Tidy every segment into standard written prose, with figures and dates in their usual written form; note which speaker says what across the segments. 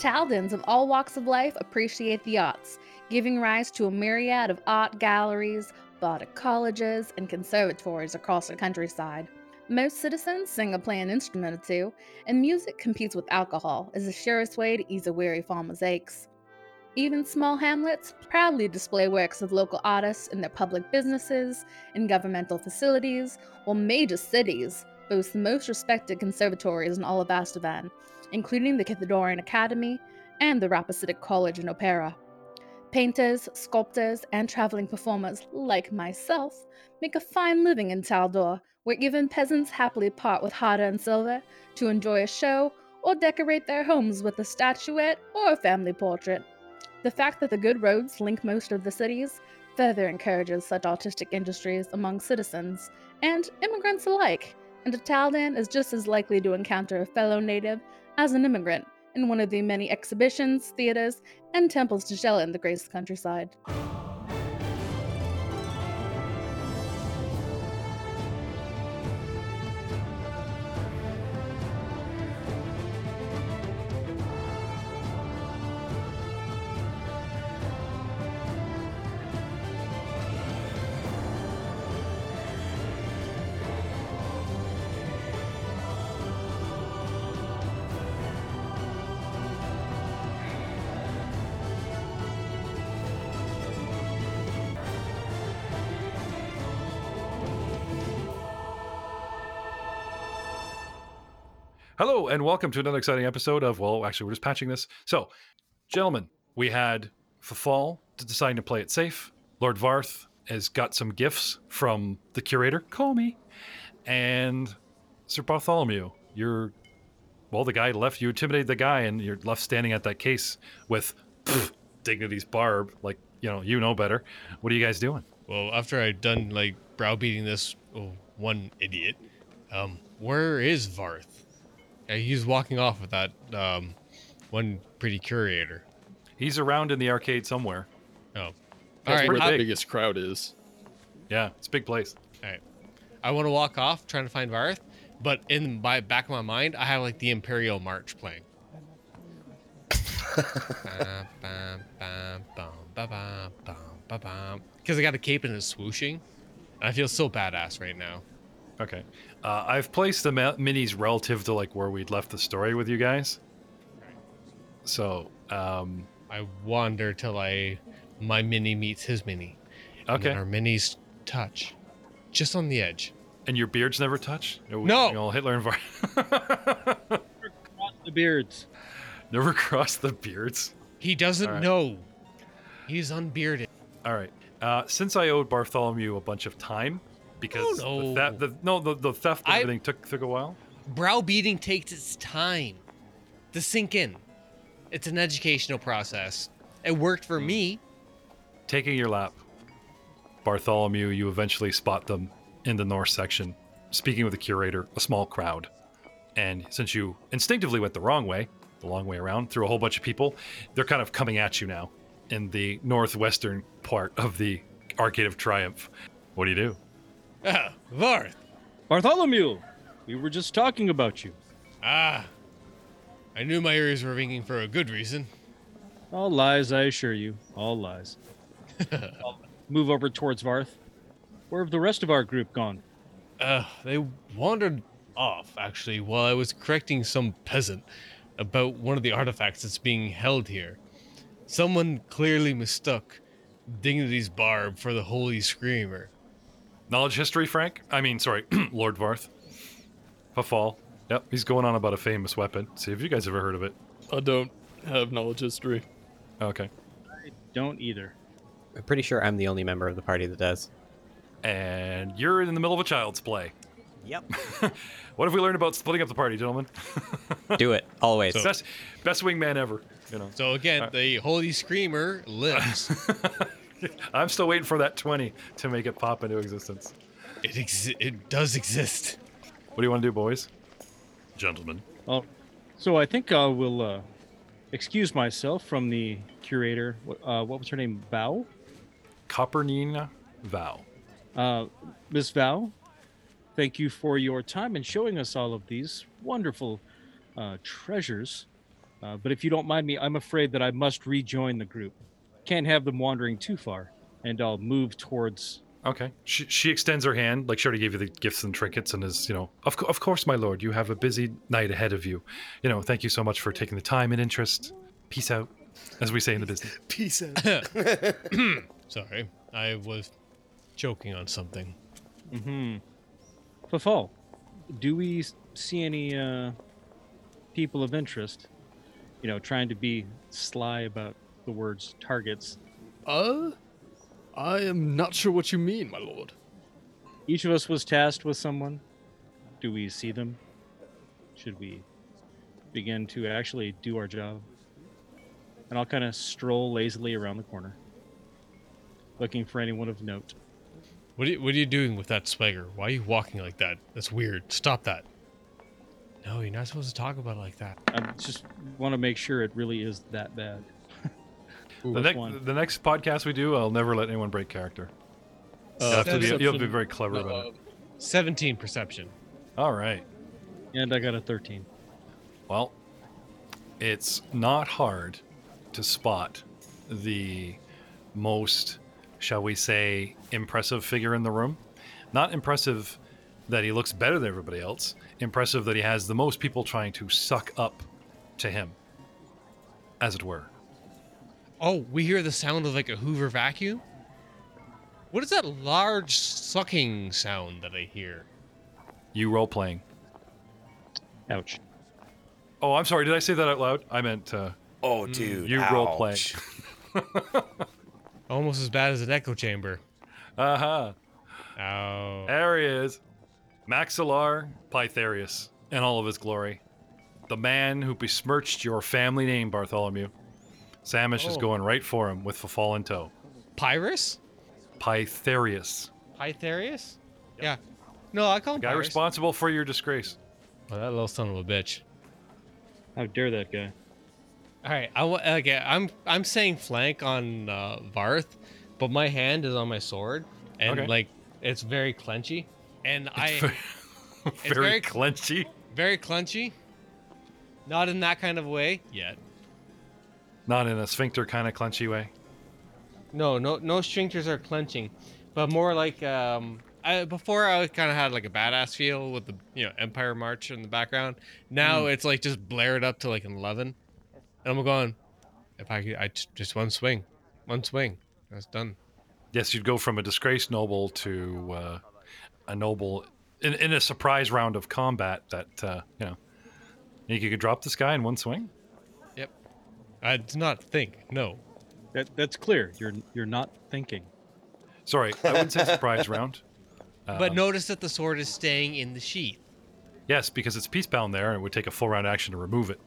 Speaker 1: Taldans of all walks of life appreciate the arts, giving rise to a myriad of art galleries, bardic colleges, and conservatories across the countryside. Most citizens sing or play an instrument or two, and music competes with alcohol as the surest way to ease a weary farmer's aches. Even small hamlets proudly display works of local artists in their public businesses and governmental facilities, while major cities boast the most respected conservatories in all of Astavan, including the Kythedorian Academy and the Rappacidic College and Opera. Painters, sculptors, and traveling performers like myself make a fine living in Taldor, where even peasants happily part with hard earned silver to enjoy a show or decorate their homes with a statuette or a family portrait. The fact that the good roads link most of the cities further encourages such artistic industries among citizens and immigrants alike, and a Taldan is just as likely to encounter a fellow native as an immigrant in one of the many exhibitions, theaters, and temples to shell in the Grace countryside.
Speaker 2: Hello, and welcome to another exciting episode of, well, actually, we're just patching this. So, gentlemen, we had Fafal deciding to play it safe. Lord Varth has got some gifts from the curator, call me, and Sir Bartholomew, you're, well, the guy left, you intimidated the guy, and you're left standing at that case with Dignity's barb, like, you know better. What are you guys doing?
Speaker 3: Well, after I'd done, browbeating this one idiot, where is Varth? He's walking off with that one pretty curator.
Speaker 2: He's around in the arcade somewhere.
Speaker 3: Oh.
Speaker 4: That's
Speaker 3: All
Speaker 4: where
Speaker 3: right.
Speaker 4: the biggest crowd is.
Speaker 2: Yeah, it's a big place.
Speaker 3: All right. I want to walk off trying to find Varth, but in my back of my mind, I have the Imperial March playing. Because I got a cape and it's swooshing. And I feel so badass right now.
Speaker 2: Okay. I've placed the minis relative to where we'd left the story with you guys. So,
Speaker 3: I wander till my mini meets his mini. And
Speaker 2: okay.
Speaker 3: then our minis touch. Just on the edge.
Speaker 2: And your beards never touch?
Speaker 3: No.
Speaker 2: Hitler and
Speaker 5: Cross the beards.
Speaker 2: Never cross the beards?
Speaker 3: He doesn't
Speaker 2: All right.
Speaker 3: know. He's unbearded.
Speaker 2: All right. Since I owed Bartholomew a bunch of time, because the theft and everything took a while.
Speaker 3: Browbeating takes its time to sink in. It's an educational process. It worked for me.
Speaker 2: Taking your lap, Bartholomew, you eventually spot them in the north section, speaking with the curator, a small crowd. And since you instinctively went the long way around, through a whole bunch of people, they're kind of coming at you now in the northwestern part of the Arcade of Triumph. What do you do?
Speaker 3: Varth.
Speaker 5: Bartholomew, we were just talking about you.
Speaker 3: I knew my ears were ringing for a good reason.
Speaker 5: All lies, I assure you. All lies. I'll move over towards Varth. Where have the rest of our group gone?
Speaker 3: They wandered off, actually, while I was correcting some peasant about one of the artifacts that's being held here. Someone clearly mistook Dignity's barb for the Holy Screamer.
Speaker 2: Knowledge history, Frank? Lord Varth. Fafal. Yep, he's going on about a famous weapon. See if you guys ever heard of it.
Speaker 4: I don't have knowledge history.
Speaker 2: Okay.
Speaker 5: I don't either.
Speaker 6: I'm pretty sure I'm the only member of the party that does.
Speaker 2: And you're in the middle of a child's play.
Speaker 6: Yep.
Speaker 2: What have we learned about splitting up the party, gentlemen?
Speaker 6: Do it, always.
Speaker 2: Best wingman ever.
Speaker 3: So again, the Holy Screamer lives.
Speaker 2: I'm still waiting for that 20 to make it pop into existence.
Speaker 3: It does exist.
Speaker 2: What do you want to do, boys? Gentlemen.
Speaker 5: So I think I will excuse myself from the curator. What was her name? Val?
Speaker 2: Copernina Val.
Speaker 5: Miss Val, thank you for your time and showing us all of these wonderful treasures. But if you don't mind me, I'm afraid that I must rejoin the group. Can't have them wandering too far, and I'll move towards.
Speaker 2: Okay. She extends her hand, like she already gave you the gifts and trinkets, and is, of course, my lord, you have a busy night ahead of you. Thank you so much for taking the time and interest. Peace out, as we say in the business.
Speaker 7: Peace out.
Speaker 3: Sorry, I was choking on something.
Speaker 5: Mm-hmm. Fafal, do we see any people of interest? Trying to be sly about the words targets.
Speaker 4: I am not sure what you mean, my lord.
Speaker 5: Each of us was tasked with someone. Do we see them? Should we begin to actually do our job? And I'll kind of stroll lazily around the corner, looking for anyone of note.
Speaker 3: What are you doing with that swagger? Why are you walking like that? That's weird. Stop that. No, you're not supposed to talk about it like that.
Speaker 5: I just want to make sure it really is that bad.
Speaker 2: The next podcast we do, I'll never let anyone break character. You have to be very clever about it.
Speaker 3: 17 perception.
Speaker 2: All right.
Speaker 5: And I got a 13.
Speaker 2: Well, it's not hard to spot the most, shall we say, impressive figure in the room. Not impressive that he looks better than everybody else. Impressive that he has the most people trying to suck up to him, as it were.
Speaker 3: Oh, we hear the sound of like a Hoover vacuum? What is that large sucking sound that I hear?
Speaker 2: You role-playing.
Speaker 5: Ouch.
Speaker 2: Oh, I'm sorry. Did I say that out loud? I meant
Speaker 7: Oh, dude.
Speaker 2: you
Speaker 7: ouch.
Speaker 2: role-playing.
Speaker 3: Almost as bad as an echo chamber.
Speaker 2: Uh-huh.
Speaker 3: Oh.
Speaker 2: There he is. Maxilar Pytharius in all of his glory. The man who besmirched your family name, Bartholomew. Samish is going right for him with Fafal in tow.
Speaker 3: Pyrus?
Speaker 2: Pytharius.
Speaker 3: Pytharius? Yeah. No, I call him
Speaker 2: Guy
Speaker 3: Pyrus.
Speaker 2: responsible for your disgrace.
Speaker 3: Oh, that little son of a bitch.
Speaker 5: How dare that guy?
Speaker 3: All right, I'm saying flank on Varth, but my hand is on my sword, and
Speaker 2: Okay.
Speaker 3: it's very clenchy, and it's
Speaker 2: Very clenchy.
Speaker 3: very clenchy. Not in that kind of way yet.
Speaker 2: Not in a sphincter kind of clenchy way.
Speaker 3: No stringers are clenching, but more like before I kind of had like a badass feel with the Empire March in the background. Now it's like just blared up to like an 11, and I'm going, if I just one swing, that's done.
Speaker 2: Yes, you'd go from a disgraced noble to a noble in a surprise round of combat that you could drop this guy in one swing.
Speaker 3: Yep. I do not think. No.
Speaker 5: That's clear. You're not thinking.
Speaker 2: Sorry, I wouldn't say surprise round.
Speaker 3: But notice that the sword is staying in the sheath.
Speaker 2: Yes, because it's peacebound there, and it would take a full round action to remove it.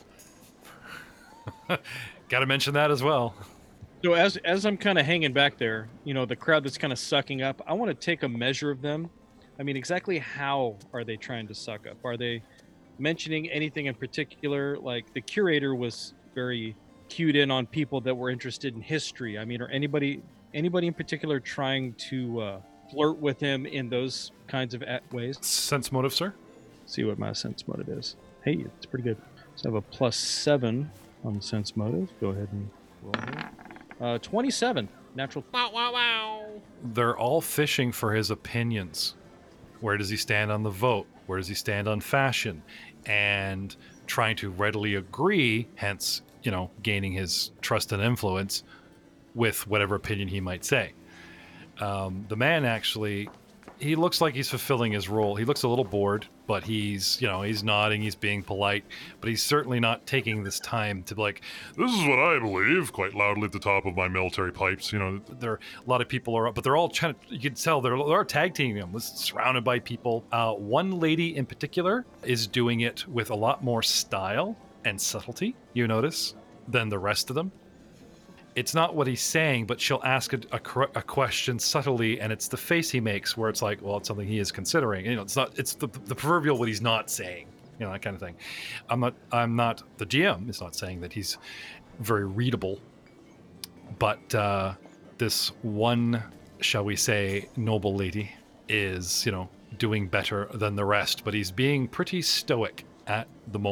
Speaker 2: Got to mention that as well.
Speaker 5: So as I'm kind of hanging back there, the crowd that's kind of sucking up, I want to take a measure of them. I mean, exactly how are they trying to suck up? Are they mentioning anything in particular? Like the curator was very cued in on people that were interested in history. I mean, are anybody in particular trying to flirt with him in those kinds of ways?
Speaker 2: Sense motive, sir?
Speaker 5: See what my sense motive is. Hey, it's pretty good. So I have a +7 on sense motive. Go ahead and roll here. 27. Natural.
Speaker 3: Wow.
Speaker 2: They're all fishing for his opinions. Where does he stand on the vote? Where does he stand on fashion? And trying to readily agree, hence, gaining his trust and influence with whatever opinion he might say. The man actually, he looks like he's fulfilling his role. He looks a little bored, but he's nodding, he's being polite, but he's certainly not taking this time to be like, this is what I believe, quite loudly at the top of my military pipes. There are a lot of people are up, but they're all trying to, you can tell they're tag teaming him, surrounded by people. One lady in particular is doing it with a lot more style and subtlety, you notice, than the rest of them. It's not what he's saying, but she'll ask a question subtly, and it's the face he makes where it's like, well, it's something he is considering. It's the proverbial what he's not saying, that kind of thing. I'm not the GM is not saying that he's very readable, but this one, shall we say, noble lady is, doing better than the rest, but he's being pretty stoic at the moment,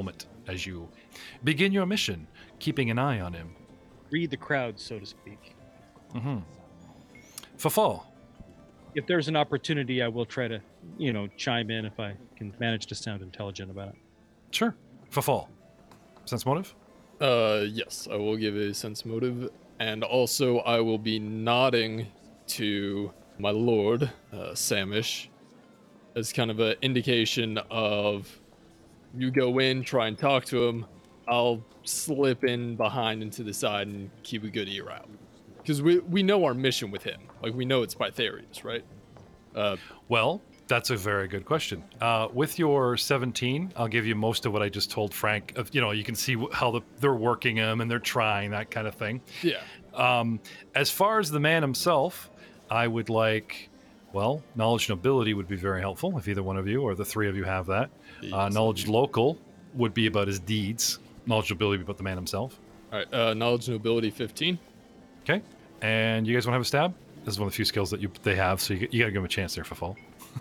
Speaker 2: as you begin your mission, keeping an eye on him.
Speaker 5: Read the crowd, so to speak.
Speaker 2: Mm-hmm. Fafal.
Speaker 5: If there's an opportunity, I will try to, chime in if I can manage to sound intelligent about it.
Speaker 2: Sure. Fafal. Sense motive?
Speaker 4: Yes, I will give a sense motive, and also I will be nodding to my lord, Samish, as kind of an indication of you go in, try and talk to him. I'll slip in behind and to the side and keep a good ear out. Because we know our mission with him. Like, we know it's Pytharius, right?
Speaker 2: Well, that's a very good question. With your 17, I'll give you most of what I just told Frank. You can see how they're working him and they're trying, that kind of thing.
Speaker 4: Yeah.
Speaker 2: As far as the man himself, I would like, knowledge nobility would be very helpful if either one of you or the three of you have that. Knowledge local would be about his deeds. Knowledge nobility would be about the man himself.
Speaker 4: All right, knowledge nobility 15.
Speaker 2: Okay. And you guys want to have a stab? This is one of the few skills that they have, so you got to give them a chance there, Fafal.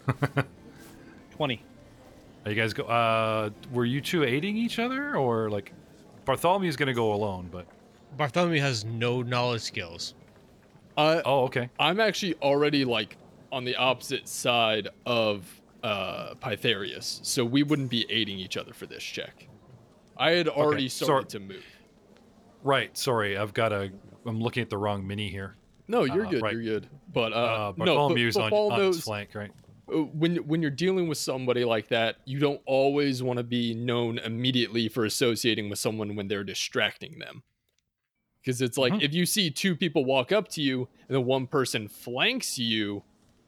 Speaker 5: 20.
Speaker 2: Are you guys were you two aiding each other, or like Bartholomew's going to go alone, but
Speaker 3: Bartholomew has no knowledge skills.
Speaker 2: oh, okay.
Speaker 4: I'm actually already like on the opposite side of Pytharius, so we wouldn't be aiding each other for this check. I had already started to move.
Speaker 2: Right. Sorry, I'm looking at the wrong mini here.
Speaker 4: No, you're good.
Speaker 2: Right.
Speaker 4: You're good. But
Speaker 2: Bartholomew's
Speaker 4: no,
Speaker 2: on his flank, right?
Speaker 4: When you're dealing with somebody like that, you don't always want to be known immediately for associating with someone when they're distracting them. Because it's like, if you see two people walk up to you and then one person flanks you,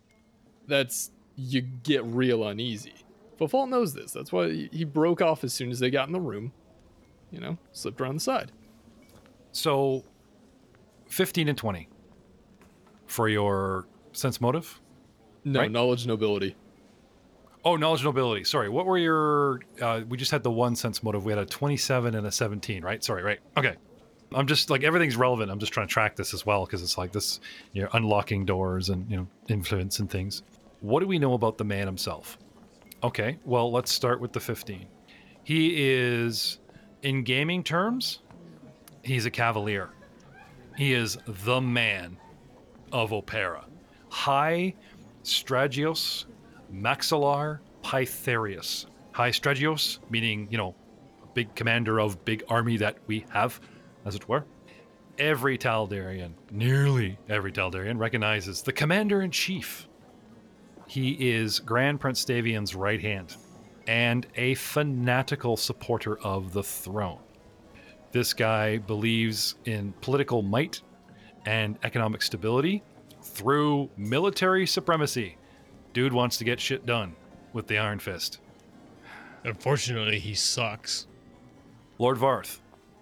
Speaker 4: you get real uneasy. Fafal knows this. That's why he broke off as soon as they got in the room. Slipped around the side.
Speaker 2: So, 15 and 20 for your sense motive?
Speaker 4: No,
Speaker 2: right?
Speaker 4: knowledge nobility.
Speaker 2: Oh, knowledge nobility. Sorry. What were your... we just had the one sense motive. We had a 27 and a 17, right? Sorry, right. Okay. I'm just like, everything's relevant. I'm just trying to track this as well, because it's like this, unlocking doors and, influence and things. What do we know about the man himself? Okay, well, let's start with the 15. He is, in gaming terms, he's a cavalier. He is the man of Opera. High Stragios Maxillar Pytharius. High Stragios, meaning, big commander of big army that we have, as it were. Every Taldarian, nearly every Taldarian, recognizes the commander-in-chief. He is Grand Prince Davian's right hand and a fanatical supporter of the throne. This guy believes in political might and economic stability through military supremacy. Dude wants to get shit done with the Iron Fist.
Speaker 3: Unfortunately, he sucks.
Speaker 2: Lord Varth,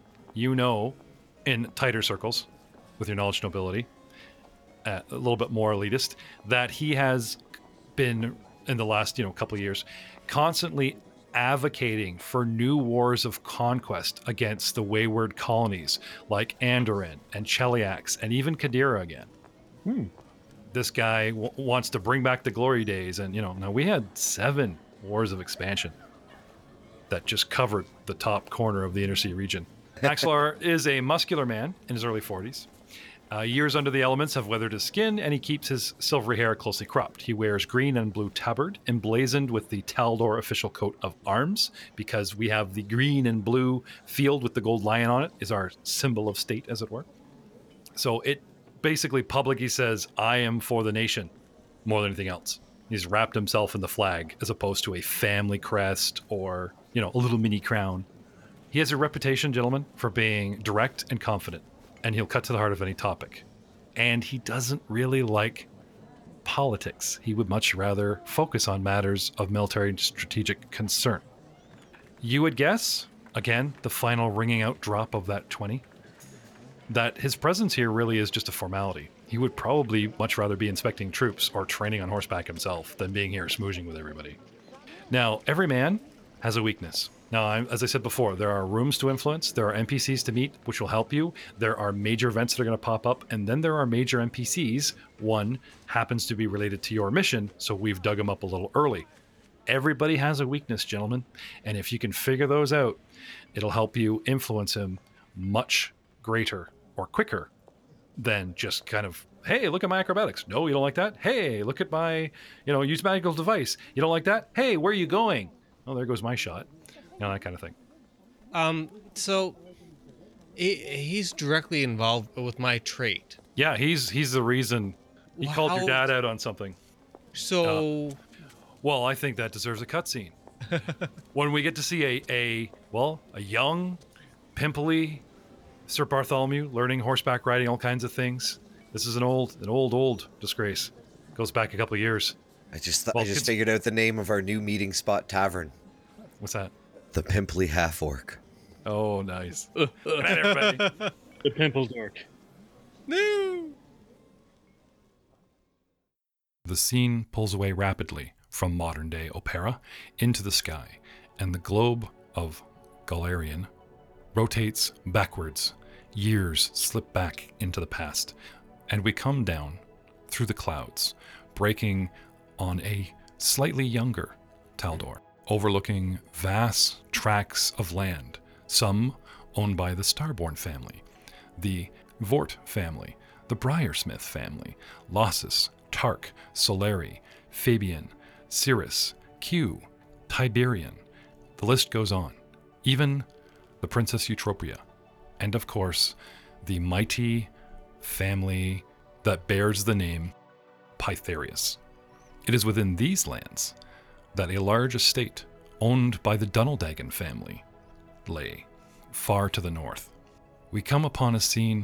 Speaker 2: in tighter circles, with your knowledge nobility, a little bit more elitist, that he has been, in the last couple of years, constantly advocating for new wars of conquest against the wayward colonies like Andoran and Cheliax and even Kadira again. This guy wants to bring back the glory days, and now we had 7 wars of expansion that just covered the top corner of the Inner Sea region. Maxillar is a muscular man in his early 40s. Years under the elements have weathered his skin, and he keeps his silvery hair closely cropped. He wears green and blue tabard, emblazoned with the Taldor official coat of arms, because we have the green and blue field with the gold lion on it is our symbol of state, as it were. So it basically publicly says, I am for the nation, more than anything else. He's wrapped himself in the flag, as opposed to a family crest or, a little mini crown. He has a reputation, gentlemen, for being direct and confident, and he'll cut to the heart of any topic. And he doesn't really like politics. He would much rather focus on matters of military and strategic concern. You would guess, again, the final ringing out drop of that 20, that his presence here really is just a formality. He would probably much rather be inspecting troops or training on horseback himself than being here smoozing with everybody. Now, every man has a weakness. Now, as I said before, there are rooms to influence, there are NPCs to meet, which will help you, there are major events that are going to pop up, and then there are major NPCs. One happens to be related to your mission, so we've dug them up a little early. Everybody has a weakness, gentlemen. And if you can figure those out, it'll help you influence him much greater or quicker than just kind of, hey, look at my acrobatics. No, you don't like that? Hey, look at my, use magical device. You don't like that? Hey, where are you going? Oh, there goes my shot. That kind of thing.
Speaker 3: So he's directly involved with my trait.
Speaker 2: Yeah, he's the reason he called your dad out on something.
Speaker 3: So,
Speaker 2: Well, I think that deserves a cutscene. When we get to see a young, pimply Sir Bartholomew learning horseback riding, all kinds of things. This is an old disgrace. Goes back a couple of years.
Speaker 7: I just figured out the name of our new meeting spot tavern.
Speaker 2: What's that?
Speaker 7: The Pimply Half Orc.
Speaker 2: Oh, nice. Good night, everybody.
Speaker 5: The pimple dork.
Speaker 3: no.
Speaker 2: The scene pulls away rapidly from modern-day Opera into the sky, and the globe of Galarian rotates backwards. Years slip back into the past, and we come down through the clouds, breaking on a slightly younger Taldor, overlooking vast tracts of land, some owned by the Starborn family, the Vort family, the Briarsmith family, Lossus, Tark, Solari, Fabian, Cirrus, Q, Tiberian. The list goes on. Even the Princess Eutropia, and of course, the mighty family that bears the name Pytharius. It is within these lands that a large estate owned by the Dunneldagen family lay, far to the north. We come upon a scene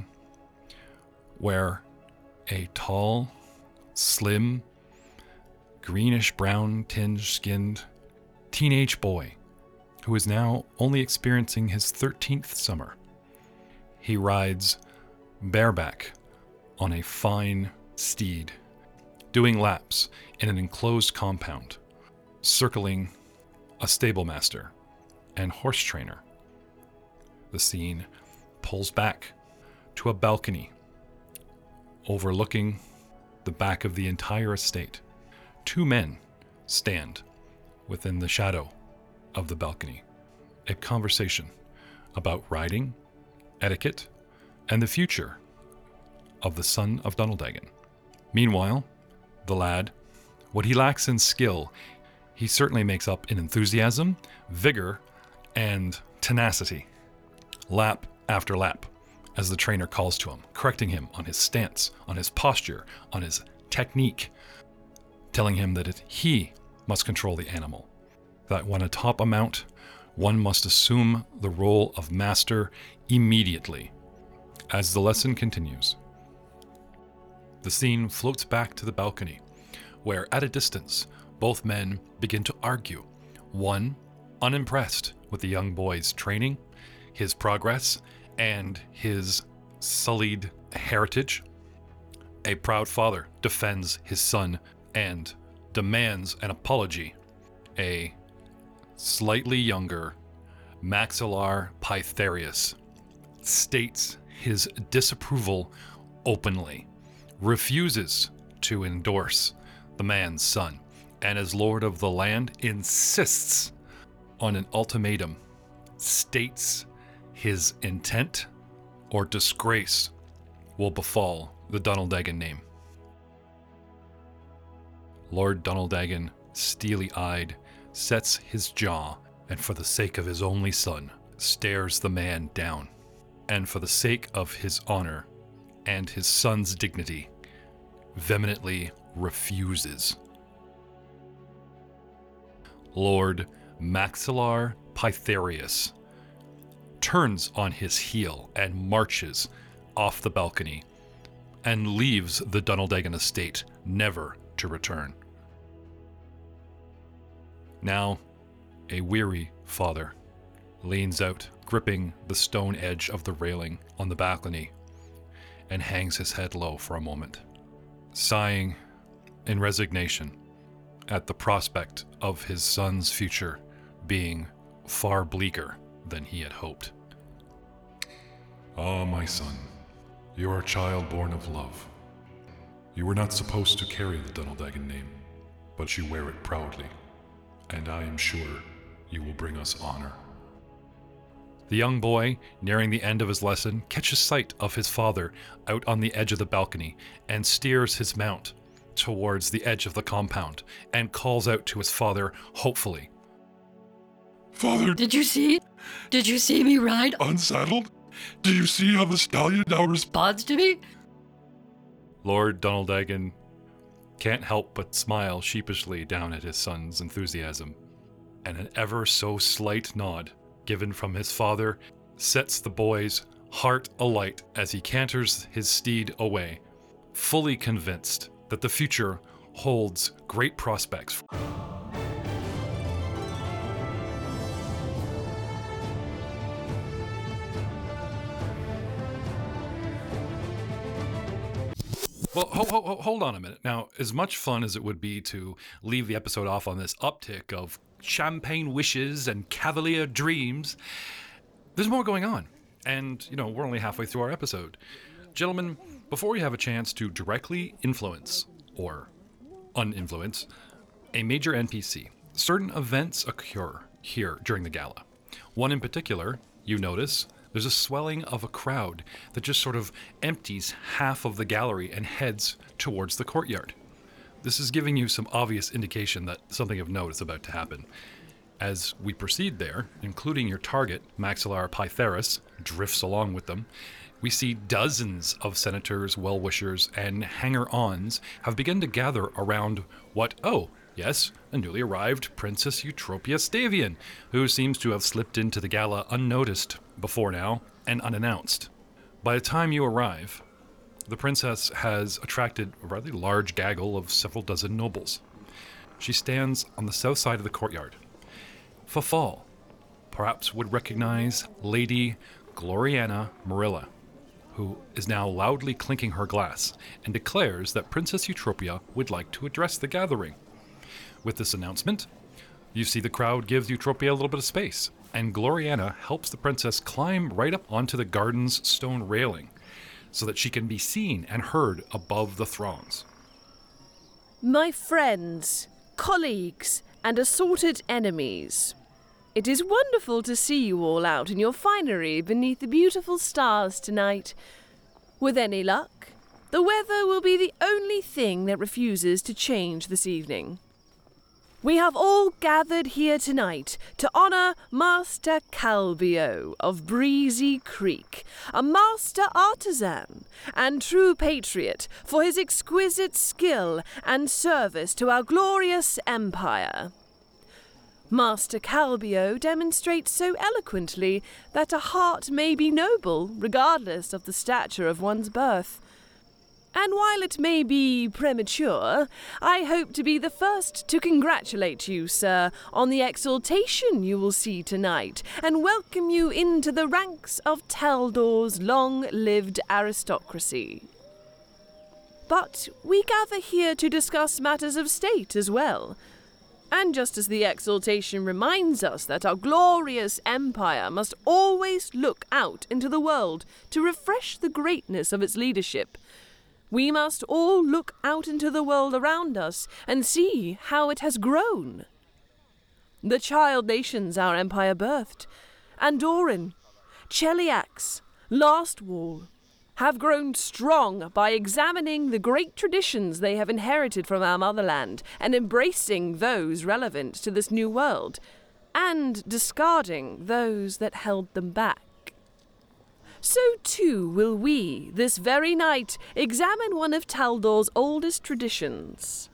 Speaker 2: where a tall, slim, greenish-brown tinge-skinned teenage boy who is now only experiencing his 13th summer. He rides bareback on a fine steed, doing laps in an enclosed compound, circling a stablemaster and horse trainer. The scene pulls back to a balcony overlooking the back of the entire estate. Two men stand within the shadow of the balcony. A conversation about riding, etiquette, and the future of the son of Dunneldagen. Meanwhile, the lad, what he lacks in skill, he certainly makes up in enthusiasm, vigor, and tenacity. Lap after lap, as the trainer calls to him, correcting him on his stance, on his posture, on his technique, telling him that he must control the animal, that when atop a mount, one must assume the role of master immediately. As the lesson continues, the scene floats back to the balcony, where at a distance, both men begin to argue. One, unimpressed with the young boy's training, his progress, and his sullied heritage. A proud father defends his son and demands an apology. A slightly younger Maxillar Pytharius states his disapproval openly, refuses to endorse the man's son, and as lord of the land insists on an ultimatum, states his intent or disgrace will befall the Dunneldagen name. Lord Dunneldagen, steely-eyed, sets his jaw, and for the sake of his only son, stares the man down, and for the sake of his honor and his son's dignity, vehemently refuses. Lord Maxillar Pytharius turns on his heel and marches off the balcony and leaves the Dunneldagen estate, never to return. Now, a weary father leans out, gripping the stone edge of the railing on the balcony, and hangs his head low for a moment, sighing in resignation at the prospect of his son's future being far bleaker than he had hoped.
Speaker 8: Ah, my son, you are a child born of love. You were not supposed to carry the Dunneldagen name, but you wear it proudly. and I am sure you will bring us honor.
Speaker 2: The young boy, nearing the end of his lesson, catches sight of his father out on the edge of the balcony and steers his mount towards the edge of the compound and calls out to his father hopefully.
Speaker 8: Father,
Speaker 9: Did you see me ride
Speaker 8: unsaddled? Do you see how the stallion now
Speaker 9: pods to me?
Speaker 2: Lord Donaldagon can't help but smile sheepishly down at his son's enthusiasm, and an ever so slight nod given from his father sets the boy's heart alight as he canters his steed away, fully convinced that the future holds great prospects. Well, hold on a minute. Now, as much fun as it would be to leave the episode off on this uptick of champagne wishes and cavalier dreams, there's more going on. And, we're only halfway through our episode. Gentlemen, before we have a chance to directly influence, or uninfluence, a major NPC, certain events occur here during the gala. One in particular, you notice, there's a swelling of a crowd that just sort of empties half of the gallery and heads towards the courtyard. This is giving you some obvious indication that something of note is about to happen. As we proceed there, including your target, Maxillar Pytharis, drifts along with them, we see dozens of senators, well-wishers, and hanger-ons have begun to gather around yes, a newly arrived Princess Eutropia Stavian, who seems to have slipped into the gala unnoticed before now and unannounced. By the time you arrive, the princess has attracted a rather large gaggle of several dozen nobles. She stands on the south side of the courtyard. Fafal perhaps would recognize Lady Gloriana Marilla, who is now loudly clinking her glass and declares that Princess Eutropia would like to address the gathering. With this announcement, you see the crowd gives Eutropia a little bit of space, and Gloriana helps the princess climb right up onto the garden's stone railing so that she can be seen and heard above the throngs.
Speaker 10: My friends, colleagues, and assorted enemies, it is wonderful to see you all out in your finery beneath the beautiful stars tonight. With any luck, the weather will be the only thing that refuses to change this evening. We have all gathered here tonight to honor Master Calbio of Breezy Creek, a master artisan and true patriot for his exquisite skill and service to our glorious empire. Master Calbio demonstrates so eloquently that a heart may be noble regardless of the stature of one's birth. And while it may be premature, I hope to be the first to congratulate you, sir, on the exaltation you will see tonight, and welcome you into the ranks of Taldor's long-lived aristocracy. But we gather here to discuss matters of state as well. And just as the exaltation reminds us that our glorious empire must always look out into the world to refresh the greatness of its leadership, we must all look out into the world around us and see how it has grown. The child nations our empire birthed, Andoran, Cheliax, Lastwall, have grown strong by examining the great traditions they have inherited from our motherland and embracing those relevant to this new world, and discarding those that held them back. So too will we, this very night, examine one of Taldor's oldest traditions.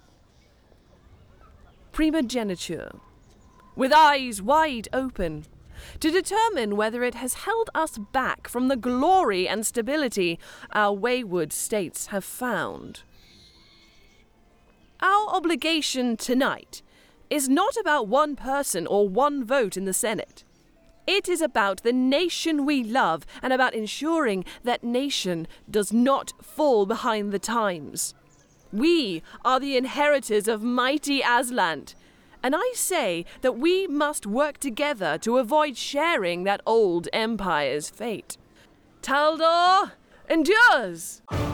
Speaker 10: Primogeniture, with eyes wide open, to determine whether it has held us back from the glory and stability our wayward states have found. Our obligation tonight is not about one person or one vote in the Senate. It is about the nation we love and about ensuring that nation does not fall behind the times. We are the inheritors of mighty Aslant, and I say that we must work together to avoid sharing that old empire's fate. Taldor endures!